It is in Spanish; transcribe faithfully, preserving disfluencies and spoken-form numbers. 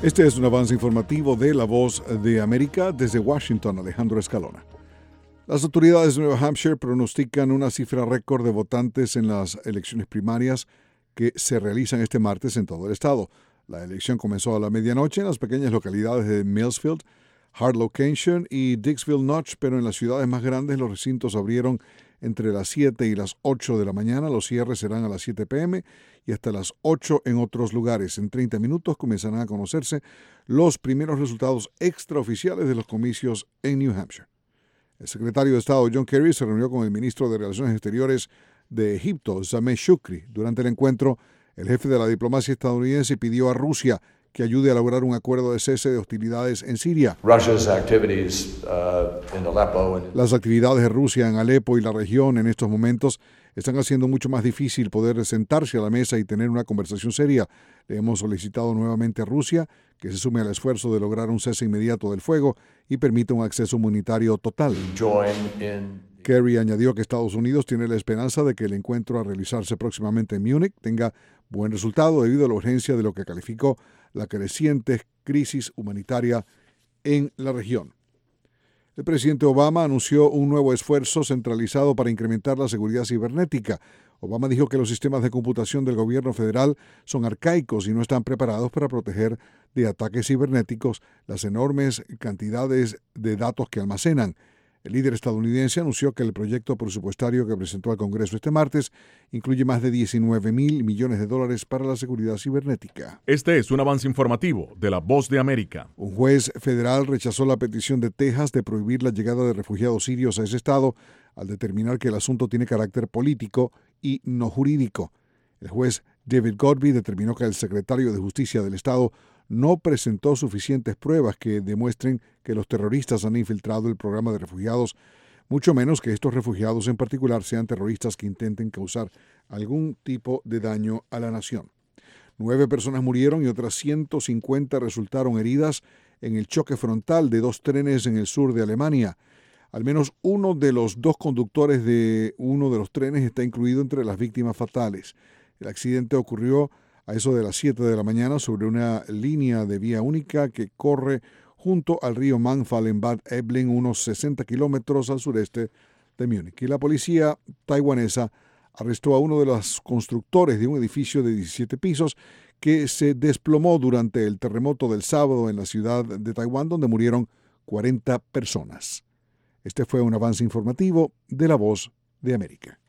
Este es un avance informativo de La Voz de América. Desde Washington, Alejandro Escalona. Las autoridades de Nueva Hampshire pronostican una cifra récord de votantes en las elecciones primarias que se realizan este martes en todo el estado. La elección comenzó a la medianoche en las pequeñas localidades de Millsfield, Harlow Canyon y Dixville Notch, pero en las ciudades más grandes los recintos abrieron entre las siete y las ocho de la mañana. Los cierres serán a las siete p m y hasta las ocho en otros lugares. En treinta minutos comenzarán a conocerse los primeros resultados extraoficiales de los comicios en New Hampshire. El secretario de Estado John Kerry se reunió con el ministro de Relaciones Exteriores de Egipto, Sameh Shoukry. Durante el encuentro, el jefe de la diplomacia estadounidense pidió a Rusia que ayude a lograr un acuerdo de cese de hostilidades en Siria. Russia's activities, uh, in Aleppo and... Las actividades de Rusia en Alepo y la región en estos momentos están haciendo mucho más difícil poder sentarse a la mesa y tener una conversación seria. Le hemos solicitado nuevamente a Rusia que se sume al esfuerzo de lograr un cese inmediato del fuego y permita un acceso humanitario total. Join in... Kerry añadió que Estados Unidos tiene la esperanza de que el encuentro a realizarse próximamente en Múnich tenga buen resultado debido a la urgencia de lo que calificó la creciente crisis humanitaria en la región. El presidente Obama anunció un nuevo esfuerzo centralizado para incrementar la seguridad cibernética. Obama dijo que los sistemas de computación del gobierno federal son arcaicos y no están preparados para proteger de ataques cibernéticos las enormes cantidades de datos que almacenan. El líder estadounidense anunció que el proyecto presupuestario que presentó al Congreso este martes incluye más de diecinueve mil millones de dólares para la seguridad cibernética. Este es un avance informativo de La Voz de América. Un juez federal rechazó la petición de Texas de prohibir la llegada de refugiados sirios a ese estado al determinar que el asunto tiene carácter político y no jurídico. El juez David Godbey determinó que el secretario de Justicia del estado no presentó suficientes pruebas que demuestren que los terroristas han infiltrado el programa de refugiados, mucho menos que estos refugiados en particular sean terroristas que intenten causar algún tipo de daño a la nación. Nueve personas murieron y otras ciento cincuenta resultaron heridas en el choque frontal de dos trenes en el sur de Alemania. Al menos uno de los dos conductores de uno de los trenes está incluido entre las víctimas fatales. El accidente ocurrió a eso de las siete de la mañana sobre una línea de vía única que corre junto al río Mangfall en Bad Aibling, unos sesenta kilómetros al sureste de Múnich. Y la policía taiwanesa arrestó a uno de los constructores de un edificio de diecisiete pisos que se desplomó durante el terremoto del sábado en la ciudad de Taiwán, donde murieron cuarenta personas. Este fue un avance informativo de La Voz de América.